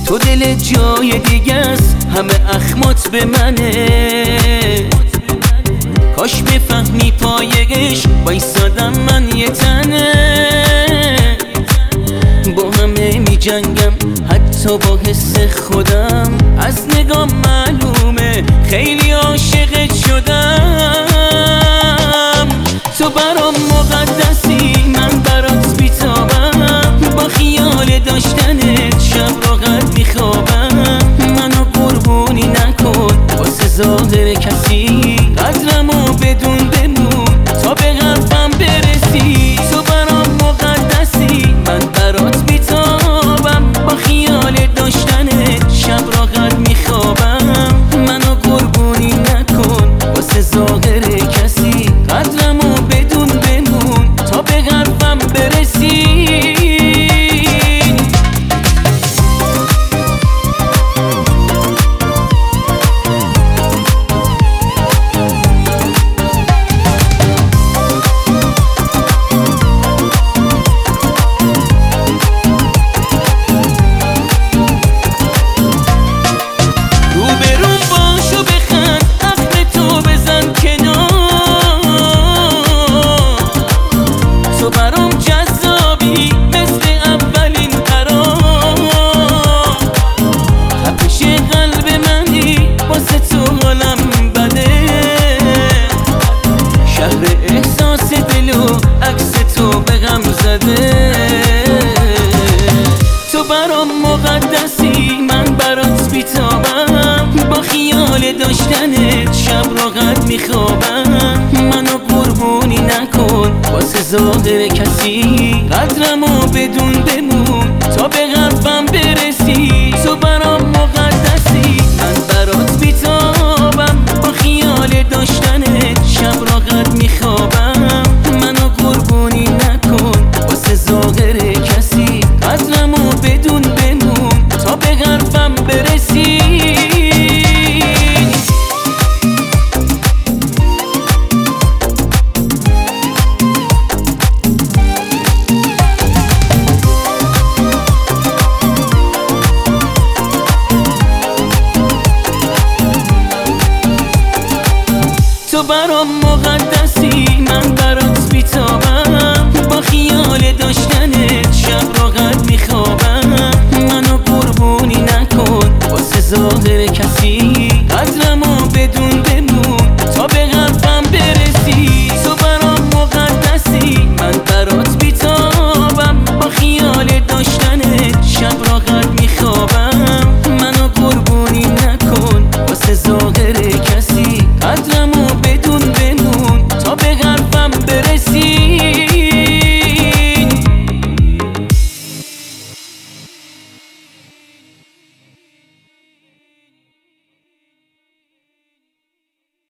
تو دل جای دیگه است، همه اخمات به منه. کاش بفهمی پایش وایسادم من یه تنه. با همه می جنگم حتی با حس خودم، از نگاه معلومه خیلی عاشقت شدم. تو برام مقدسی، من برات بیتابم، با خیال داشتنت شب راحت میخوابم. منو قربونی نکن واسه ظاهر کسی، قدرمو بدون بمون تا به قلبم برسی. تو برام مقدسی، من برات بیتابم، با خیال داشتنت شب راحت میخوابم. منو قربونی نکن واسه ظاهر کسی، قدرمو بدون بمون تا به قلبم برسی. تو برام مقدسی، من برات بیتابم، با خیال داشتنت شب راحت میخوابم. منو قربونی نکن واسه ظاهر کسی، قدرمو بدون بمون